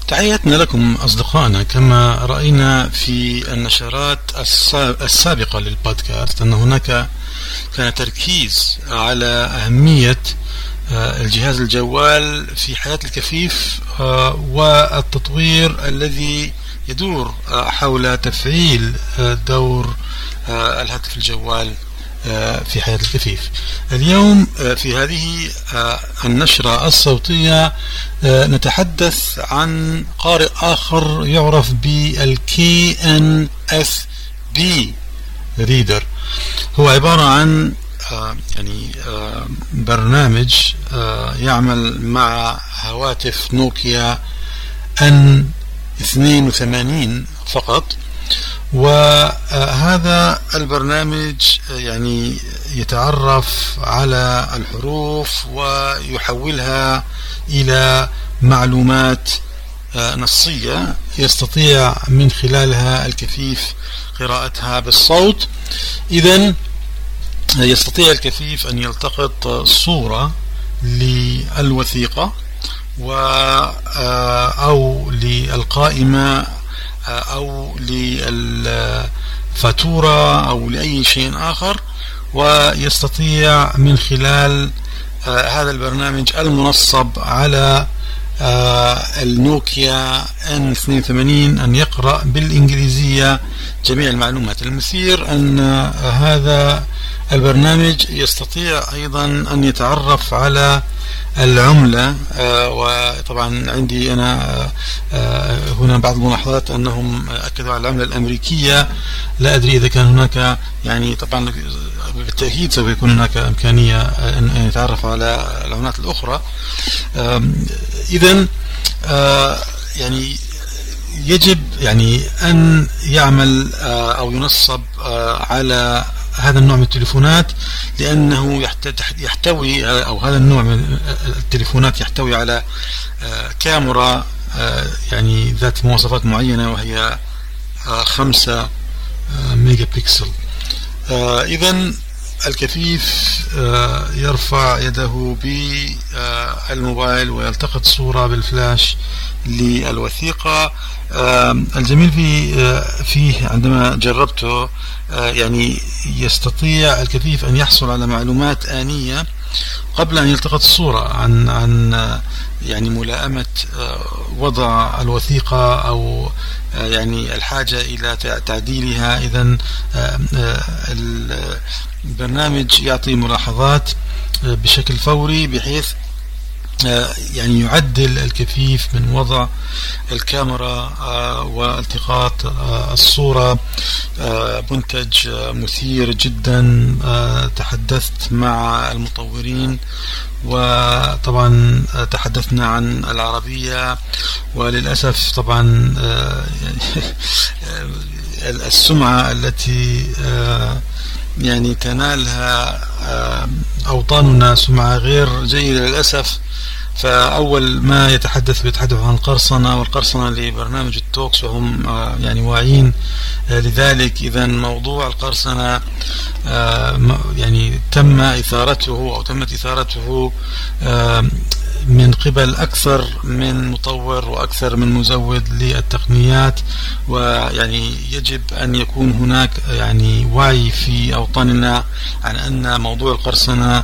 تحياتنا لكم أصدقائنا. كما رأينا في النشرات السابقة للبودكاست أن هناك كان تركيز على أهمية الجهاز الجوال في حياة الكفيف والتطوير الذي يدور حول تفعيل دور الهاتف الجوال في حياة الكفيف. اليوم في هذه النشرة الصوتية نتحدث عن قارئ آخر يعرف بالKNFB Reader. هو عبارة عن برنامج يعمل مع هواتف نوكيا N82 فقط، وهذا البرنامج يتعرف على الحروف ويحولها إلى معلومات نصية يستطيع من خلالها الكفيف قراءتها بالصوت. إذن يستطيع الكفيف أن يلتقط صورة للوثيقة أو للقائمة أو للفاتورة أو لأي شيء آخر، ويستطيع من خلال هذا البرنامج المنصب على النوكيا N82 أن يقرأ بالإنجليزية جميع المعلومات. المثير أن هذا البرنامج يستطيع أيضا أن يتعرف على العملة، وطبعا عندي أنا هنا بعض الملاحظات أنهم أكدوا على العملة الأمريكية. لا أدري إذا كان هناك طبعا بالتأكيد سوف يكون هناك إمكانية أن يتعرف على العملات الأخرى. إذن يجب أن يعمل أو ينصب على هذا النوع من التليفونات، لأنه يحتوي أو هذا النوع من التليفونات يحتوي على كاميرا ذات مواصفات معينة، وهي 5 ميجا بكسل. إذن الكفيف يرفع يده بالموبايل ويلتقط صورة بالفلاش للوثيقة. الجميل فيه عندما جربته يستطيع الكفيف أن يحصل على معلومات آنية قبل أن يلتقط الصورة عن ملائمة وضع الوثيقة أو الحاجة إلى تعديلها. إذن البرنامج يعطي ملاحظات بشكل فوري بحيث يعدل الكفيف من وضع الكاميرا والتقاط الصورة. منتج مثير جدا. تحدثت مع المطورين وطبعا تحدثنا عن العربية، وللأسف طبعا السمعة التي تنالها أوطاننا سمعة غير جيدة للأسف. فأول ما بيتحدث عن القرصنة والقرصنة لبرنامج التوكس، وهم واعيين لذلك. إذن موضوع القرصنة تمت إثارته من قبل أكثر من مطور وأكثر من مزود للتقنيات، يجب أن يكون هناك وعي في أوطاننا عن أن موضوع القرصنة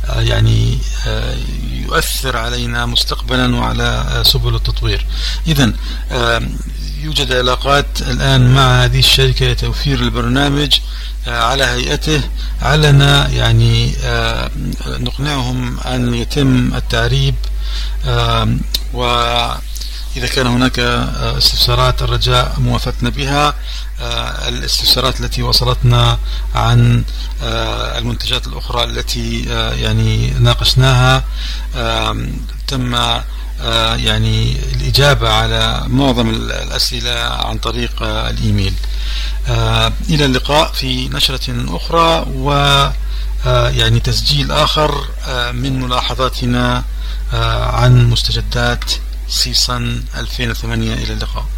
يؤثر علينا مستقبلا وعلى سبل التطوير. إذن يوجد علاقات الآن مع هذه الشركة لتوفير البرنامج على هيئته. علنا نقنعهم أن يتم التعريب، وإذا كان هناك استفسارات الرجاء موافقتنا بها. الاستفسارات التي وصلتنا عن المنتجات الأخرى التي ناقشناها تم الإجابة على معظم الأسئلة عن طريق الإيميل. إلى اللقاء في نشرة أخرى تسجيل آخر من ملاحظاتنا عن مستجدات سيسن 2008. إلى اللقاء.